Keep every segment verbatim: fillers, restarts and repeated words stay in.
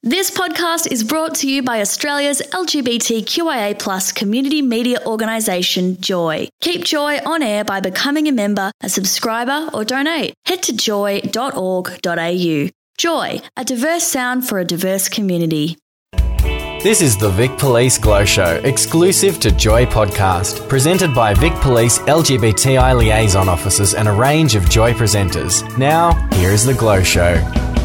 This podcast is brought to you by Australia's L G B T Q I A plus community media organisation, Joy. Keep Joy on air by becoming a member, a subscriber or donate. Head to joy dot org dot a u. Joy, a diverse sound for a diverse community. This is the Vic Police Glow Show, exclusive to Joy Podcast, presented by Vic Police L G B T I liaison officers and a range of Joy presenters. Now, here is the Glow Show.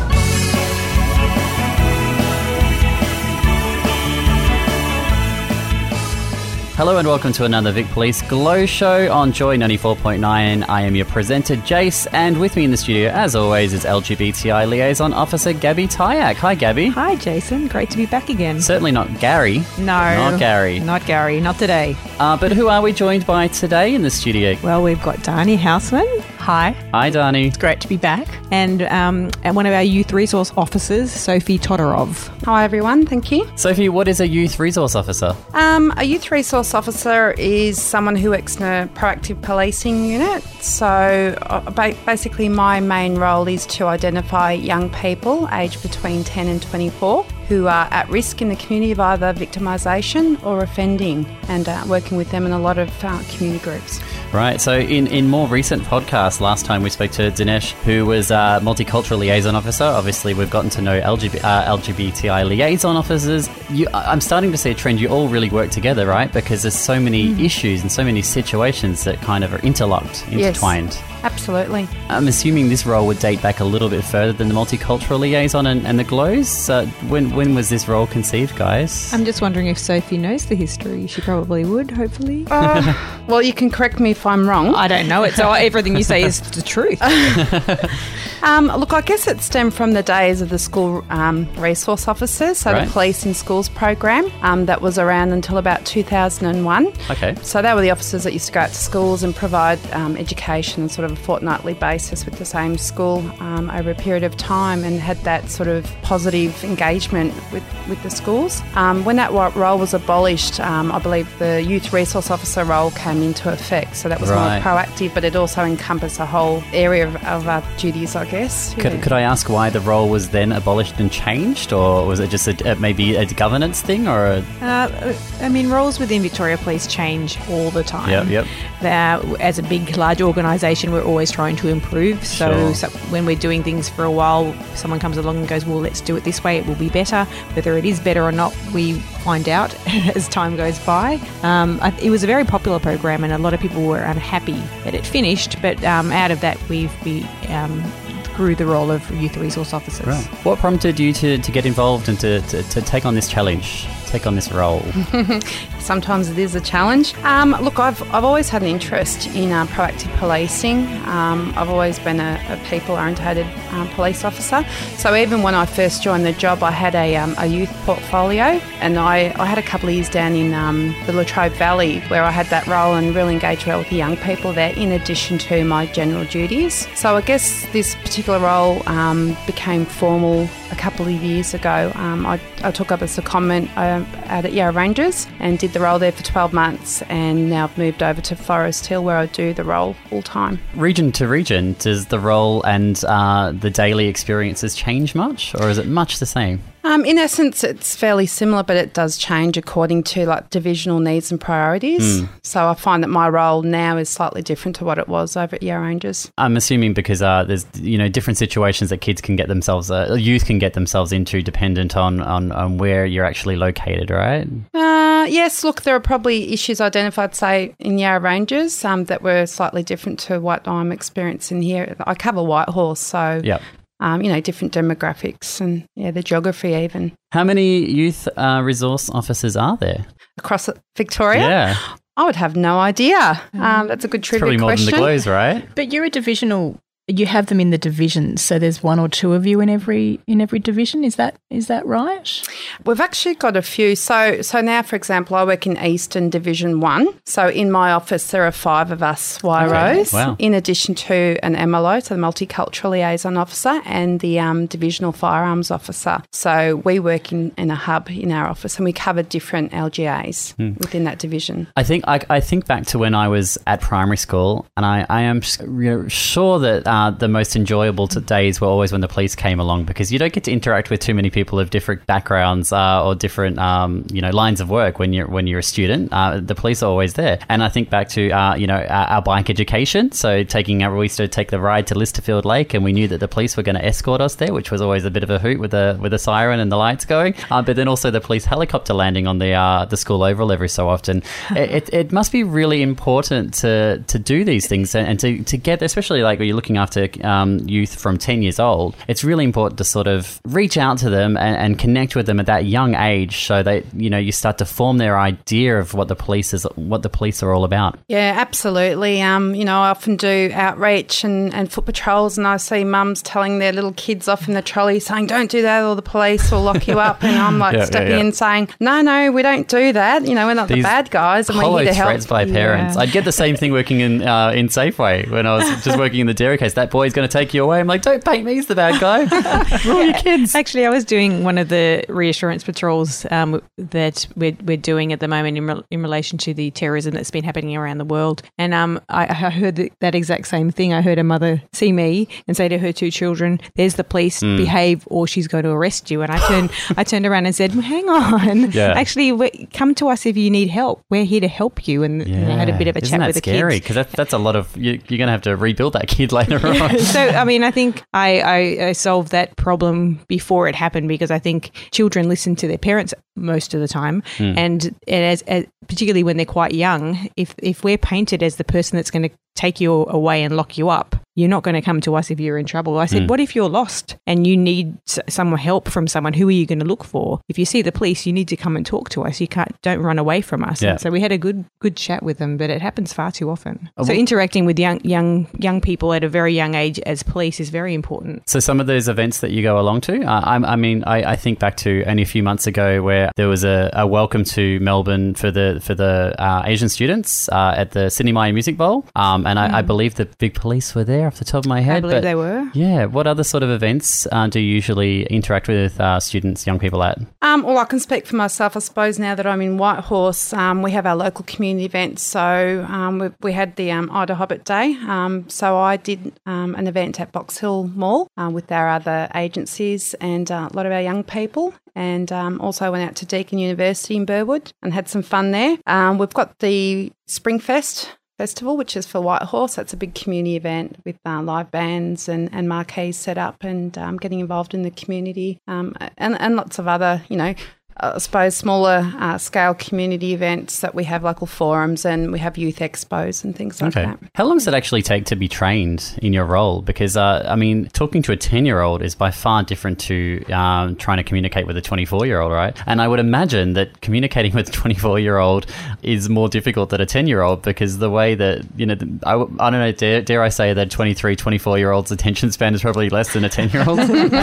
Hello and welcome to another Vic Police Glow Show on Joy ninety-four point nine. I am your presenter, Jace, and with me in the studio, as always, is L G B T I Liaison Officer Gabby Tyack. Hi, Gabby. Hi, Jason. Great to be back again. Certainly not Gary. No. Not Gary. Not Gary. Not today. Uh, but who are we joined by today in the studio? Well, we've got Dani Houseman. Hi. Hi, Dani. It's great to be back. And, um, and one of our youth resource officers, Sophie Todorov. Hi, everyone. Thank you. Sophie, what is a youth resource officer? Um, a youth resource officer is someone who works in a proactive policing unit. So uh, ba- basically my main role is to identify young people aged between ten and twenty-four who are at risk in the community of either victimisation or offending, and uh, working with them in a lot of uh, community groups. Right, so in, in more recent podcasts, last time we spoke to Dinesh, who was a multicultural liaison officer. Obviously, we've gotten to know L G B, uh, L G B T I liaison officers. You, I'm starting to see a trend. You all really work together, right? Because there's so many mm. issues and so many situations that kind of are interlocked, intertwined. Yes. Absolutely. I'm assuming this role would date back a little bit further than the multicultural liaison and, and the glows. Uh, when when was this role conceived, guys? I'm just wondering if Sophie knows the history. She probably would, hopefully. Uh, well, you can correct me if I'm wrong. I don't know. It's all, everything you say is the truth. um, look, I guess it stemmed from the days of the school um, resource officers, so right. the Police in Schools program um, that was around until about two thousand one. Okay. So they were the officers that used to go out to schools and provide um, education on sort of a fortnightly basis with the same school um, over a period of time, and had that sort of positive engagement with, with the schools. Um, when that role was abolished, um, I believe the youth resource officer role came into effect. So that was right. more proactive, but it also encompassed a whole area of, of our duties, I guess. Could, Yeah. could I ask why the role was then abolished and changed, or was it just a, maybe a governance thing, or a... Uh, I mean, roles within Victoria Police change all the time. Yep, yep. Uh, as a big, large organisation, we're always trying to improve. So, Sure. so when we're doing things for a while, someone comes along and goes, well, let's do it this way, it will be better. Whether it is better or not, we find out as time goes by. Um, I, it was a very popular program, and a lot of people were unhappy that it finished, but um, out of that, we've we um, grew the role of youth resource officers. Right. What prompted you to, to get involved and to, to, to take on this challenge, take on this role? Sometimes it is a challenge. Um, look, I've I've always had an interest in uh, proactive policing. Um, I've always been a, a people-orientated um, police officer. So even when I first joined the job, I had a, um, a youth portfolio, and I, I had a couple of years down in um, the Latrobe Valley where I had that role and really engaged well with the young people there, in addition to my general duties. So I guess this particular role um, became formal a couple of years ago. Um, I, I took up as a comment uh, out at Yarra Rangers and did the role there for twelve months, and now I've moved over to Forest Hill where I do the role full time. Region to region, does the role and uh, the daily experiences change much, or is it much the same? Um, in essence, it's fairly similar, but it does change according to like divisional needs and priorities. Mm. So I find that my role now is slightly different to what it was over at Yarra Rangers. I'm assuming because uh, there's you know different situations that kids can get themselves, uh, youth can get themselves into, dependent on, on, on where you're actually located, right? Uh, yes, look, there are probably issues identified, say, in Yarra Rangers um, that were slightly different to what I'm experiencing here. I cover Whitehorse, so... Yep. Um, you know, different demographics and, yeah, the geography even. How many youth uh, resource officers are there? Across Victoria? Yeah. I would have no idea. Um, that's a good trivia Probably more question. than the glows, right? But you're a divisional, you have them in the divisions, so there's one or two of you in every in every division. Is that is that right? We've actually got a few. So so now, for example, I work in Eastern Division one. So in my office, there are five of us Y R Os, Okay. Wow. in addition to an M L O, so the Multicultural Liaison Officer, and the um, Divisional Firearms Officer. So we work in, in a hub in our office, and we cover different L G As Hmm. within that division. I think I, I think back to when I was at primary school, and I, I am s- you know, sure that um, uh, the most enjoyable t- days were always when the police came along, because you don't get to interact with too many people of different backgrounds uh, or different um, you know lines of work when you're when you're a student. Uh, the police are always there. And I think back to uh, you know our, our bike education. So taking our, we used to take the ride to Listerfield Lake, and we knew that the police were going to escort us there, which was always a bit of a hoot with the with the siren and the lights going. Uh, but then also the police helicopter landing on the uh, the school oval every so often. it, it, it must be really important to to do these things and, and to, to get, especially like when you're looking after um, youth from ten years old, it's really important to sort of reach out to them and, and connect with them at that young age, so that you know you start to form their idea of what the police is, what the police are all about. Yeah, absolutely. Um, you know, I often do outreach and, and foot patrols, and I see mums telling their little kids off in the trolley saying, "Don't do that, or the police will lock you up." And I'm like yeah, stepping yeah, yeah. in saying, "No, no, we don't do that. You know, we're not These the bad guys, and we're hollow here to help." threats by parents. Yeah. I'd get the same thing working in uh, in Safeway when I was just working in the dairy case. That boy's going to take you away. I'm like, don't paint me as the bad guy. We're all your kids. Actually, I was doing one of the reassurance patrols um, that we're, we're doing at the moment in, re- in relation to the terrorism that's been happening around the world. And um, I, I heard that, that exact same thing. I heard a mother see me and say to her two children, "There's the police, Mm. behave or she's going to arrest you." And I turned, I turned around and said, "Hang on. Yeah. Actually, we, come to us if you need help. We're here to help you." And Yeah. you know, I had a bit of a Isn't chat that with the scary? kids. Because that, that's a lot of, you, you're going to have to rebuild that kid later on. So, I mean, I think I, I, I solved that problem before it happened, because I think children listen to their parents most of the time. Mm. And as, as particularly when they're quite young, if, if we're painted as the person that's going to take you away and lock you up, you're not going to come to us if you're in trouble. I said, Mm. what if you're lost and you need s- some help from someone? Who are you going to look for? If you see the police, you need to come and talk to us. You can't, don't run away from us. Yeah. And so we had a good, good chat with them, but it happens far too often. Oh, So well- interacting with young, young, young people at a very young age as police is very important. So some of those events that you go along to, uh, I, I mean, I, I think back to only a few months ago where there was a, a welcome to Melbourne for the for the uh, Asian students uh, at the Sydney Maya Music Bowl, um, and I, I believe the Big Police were there off the top of my head. I believe but they were. Yeah. What other sort of events uh, do you usually interact with uh, students, young people at? Um, well, I can speak for myself, I suppose, now that I'm in Whitehorse. Um, we have our local community events. So um, we, we had the um, Ida Hobbit Day. Um, so I did um, an event at Box Hill Mall uh, with our other agencies and uh, a lot of our young people. And um, also went out to Deakin University in Burwood and had some fun there. Um, we've got the Springfest Festival, which is for Whitehorse. That's a big community event with uh, live bands and, and marquees set up, and um, getting involved in the community, um, and, and lots of other, you know, I suppose smaller uh, scale community events that we have, local forums, and we have youth expos and things like Okay. that. How long does it actually take to be trained in your role? Because, uh, I mean, talking to a ten-year-old is by far different to um, trying to communicate with a twenty-four-year-old, right? And I would imagine that communicating with a twenty-four-year-old is more difficult than a ten-year-old, because the way that, you know, the, I, I don't know, dare, dare I say that twenty-three, twenty-four-year-old's attention span is probably less than a ten-year-old?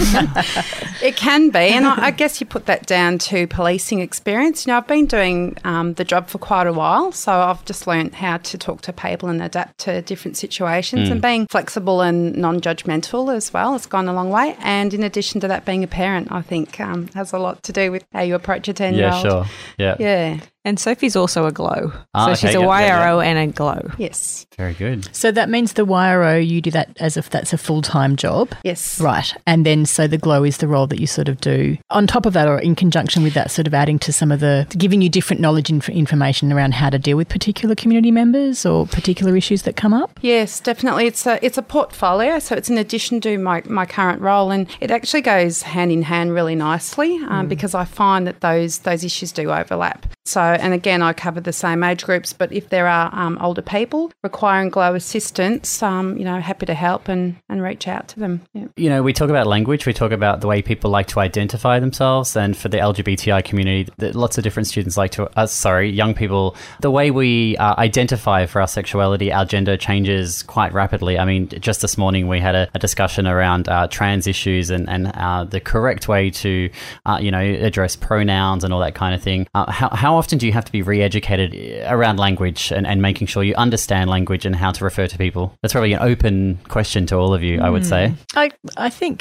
It can be, and I, I guess you put that down to policing experience. You know, I've been doing um, the job for quite a while, so I've just learned how to talk to people and adapt to different situations, Mm. and being flexible and non-judgmental as well has gone a long way. And in addition to that, being a parent, I think, um, has a lot to do with how you approach a ten-year-old. Yeah, sure. Yeah. Yeah. And Sophie's also a glow. Ah, so okay, she's a yeah, Y yeah, R O and a glow. Yes. Very good. So that means the Y R O, you do that as if that's a full-time job. Yes. Right. And then so the glow is the role that you sort of do on top of that, or in conjunction with that, sort of adding to some of the, giving you different knowledge and information around how to deal with particular community members or particular issues that come up. Yes, definitely. It's a it's a portfolio, so it's in addition to my, my current role, and it actually goes hand in hand really nicely um, mm. because I find that those those issues do overlap. So, and again, I cover the same age groups, but if there are um, older people requiring glow assistance, um, you know, happy to help and, and reach out to them. Yeah. You know, we talk about language, we talk about the way people like to identify themselves, and for the L G B T I community, that lots of different students like to, uh, sorry, young people, the way we uh, identify for our sexuality, our gender changes quite rapidly. I mean, just this morning we had a, a discussion around uh, trans issues and, and uh, the correct way to, uh, you know, address pronouns and all that kind of thing. Uh, how, how often do you have to be re-educated around language and, and making sure you understand language and how to refer to people? That's probably an open question to all of you, I would say. I, I think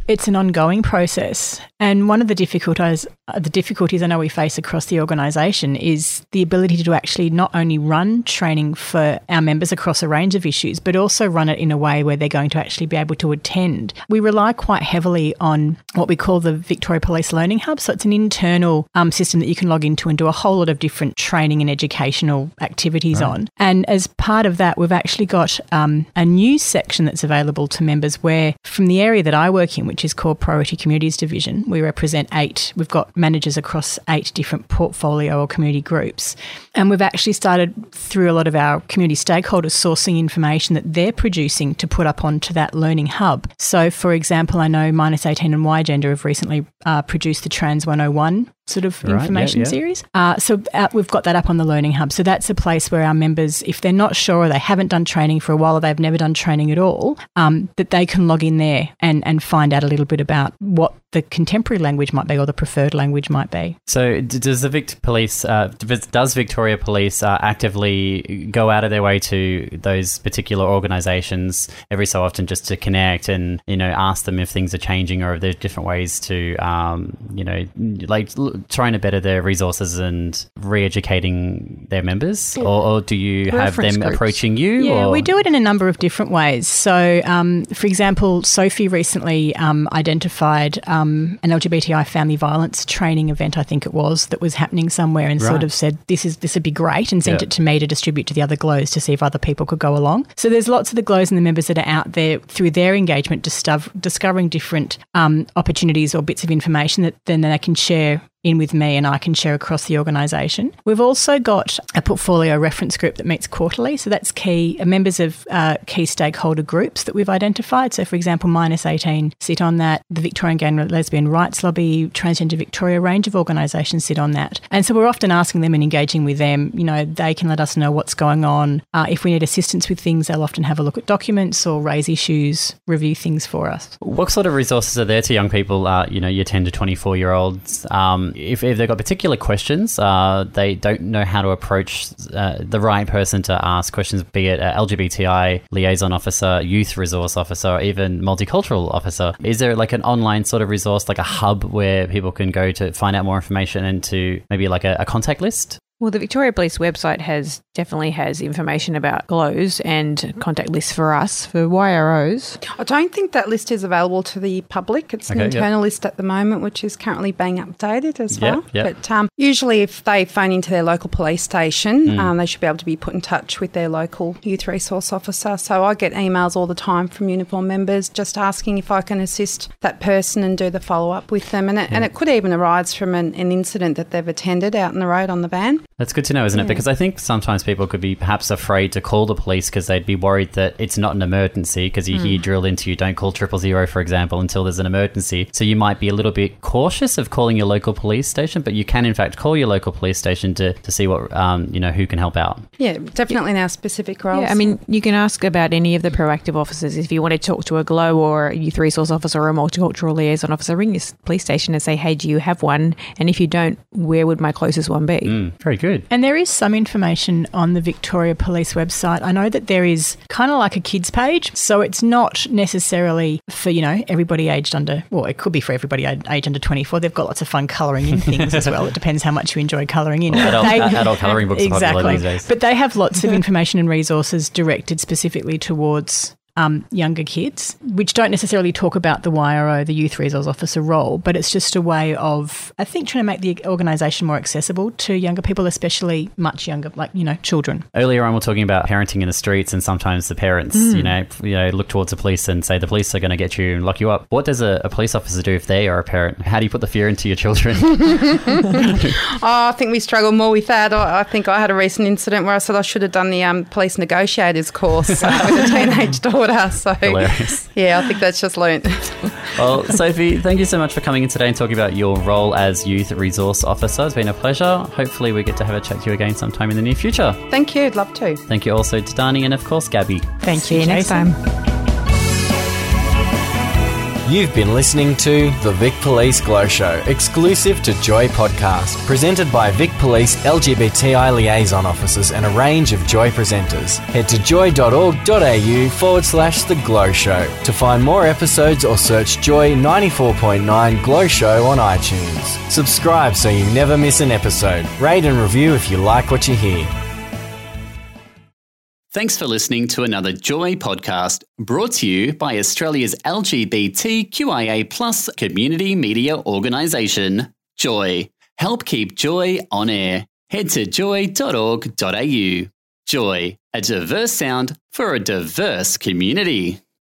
It's an ongoing process. And one of the difficulties, uh, the difficulties I know we face across the organisation is the ability to actually not only run training for our members across a range of issues, but also run it in a way where they're going to actually be able to attend. We rely quite heavily on what we call the Victoria Police Learning Hub. So it's an internal um, system that you can log into and do a whole lot of different training and educational activities right. on. And as part of that, we've actually got um, a news section that's available to members where, from the area that I work in, which is called Priority Communities Division, we represent eight. We've got managers across eight different portfolio or community groups. And we've actually started through a lot of our community stakeholders sourcing information that they're producing to put up onto that learning hub. So, for example, I know Minus eighteen and Y Gender have recently uh, produced the Trans one oh one sort of right, information yeah, yeah. series. Uh, so uh, we've got that up on the Learning Hub. So that's a place where our members, if they're not sure or they haven't done training for a while or they've never done training at all, um, that they can log in there and, and find out a little bit about what the contemporary language might be or the preferred language might be. So does the Vic Police, uh, does Victoria Police uh, actively go out of their way to those particular organisations every so often just to connect and, you know, ask them if things are changing or if there's different ways to, um, you know, like trying to better their resources and re-educating their members? Or, or do you have them groups. approaching you? Yeah, or? we do it in a number of different ways. So, um, for example, Sophie recently um, identified um, an L G B T I family violence training event, I think it was, that was happening somewhere and right. sort of said, this is this would be great, and sent yeah. it to me to distribute to the other G L Os to see if other people could go along. So there's lots of the G L Os and the members that are out there through their engagement discover, discovering different um, opportunities or bits of information that then they can share in with me and I can share across the organisation. We've also got a portfolio reference group that meets quarterly, so that's key, uh, members of uh, key stakeholder groups that we've identified. So, for example, Minus eighteen sit on that, the Victorian Gay and Lesbian Rights Lobby, Transgender Victoria, a range of organisations sit on that. And so we're often asking them and engaging with them. You know, they can let us know what's going on. Uh, if we need assistance with things, they'll often have a look at documents or raise issues, review things for us. What sort of resources are there to young people, uh, you know, your ten to twenty-four-year-olds? Um, If, if they've got particular questions, uh, they don't know how to approach uh, the right person to ask questions, be it uh, L G B T I liaison officer, youth resource officer, or even multicultural officer. Is there like an online sort of resource, like a hub where people can go to find out more information and to maybe like a, a contact list? Well, the Victoria Police website has definitely has information about G L Os and contact lists for us, for Y R Os. I don't think that list is available to the public. It's okay, an internal yep. list at the moment, which is currently being updated as yep, well. Yep. But um, usually if they phone into their local police station, mm. um, they should be able to be put in touch with their local youth resource officer. So I get emails all the time from uniform members just asking if I can assist that person and do the follow-up with them. And it, yeah. and it could even arise from an, an incident that they've attended out in the road on the van. That's good to know, isn't yeah. it? Because I think sometimes people could be perhaps afraid to call the police because they'd be worried that it's not an emergency, because you mm. hear drilled into you, don't call triple zero, for example, until there's an emergency. So you might be a little bit cautious of calling your local police station, but you can in fact call your local police station to, to see what, um, you know, who can help out. Yeah, definitely in our specific roles. Yeah, I mean, you can ask about any of the proactive officers. If you want to talk to a G L O or a youth resource officer or a multicultural liaison officer, ring your police station and say, hey, do you have one? And if you don't, where would my closest one be? Mm, very good. And there is some information on the Victoria Police website. I know that there is kind of like a kids page, so it's not necessarily for, you know, everybody aged under, well, it could be for everybody aged under twenty-four. They've got lots of fun colouring in things as well. It depends how much you enjoy colouring in. Well, adult, they, adult colouring books exactly. are popular these days. But they have lots of information and resources directed specifically towards Um, younger kids, which don't necessarily talk about the Y R O, the youth resource officer role, but it's just a way of, I think, trying to make the organisation more accessible to younger people, especially much younger, like, you know, children. Earlier on, we were talking about parenting in the streets, and sometimes the parents, mm. you know, you know, look towards the police and say the police are going to get you and lock you up. What does a, a police officer do if they are a parent? How do you put the fear into your children? oh, I think we struggle more with that. I, I think I had a recent incident where I said I should have done the um, police negotiators course uh, with a teenage daughter. So, hilarious. Yeah, I think that's just learnt. Well, Sophie, thank you so much for coming in today and talking about your role as Youth Resource Officer. It's been a pleasure. Hopefully we get to have a chat to you again sometime in the near future. Thank you. I'd love to. Thank you also to Dani and, of course, Gabby. Thank See you. you next time. You've been listening to The Vic Police Glow Show, exclusive to Joy Podcast, presented by Vic Police L G B T I liaison officers and a range of Joy presenters. Head to joy.org.au forward slash The Glow Show to find more episodes or search Joy ninety-four point nine Glow Show on iTunes. Subscribe so you never miss an episode. Rate and review if you like what you hear. Thanks for listening to another Joy podcast brought to you by Australia's L G B T Q I A plus community media organisation, Joy. Help keep Joy on air. Head to joy dot org dot a u. Joy, a diverse sound for a diverse community.